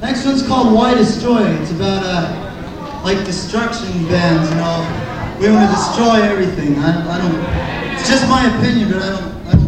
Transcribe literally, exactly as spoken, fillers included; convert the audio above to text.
Next one's called Why Destroy. It's about uh, like destruction bands, you know. We want to destroy everything. I, I don't. It's just my opinion, but I don't. I don't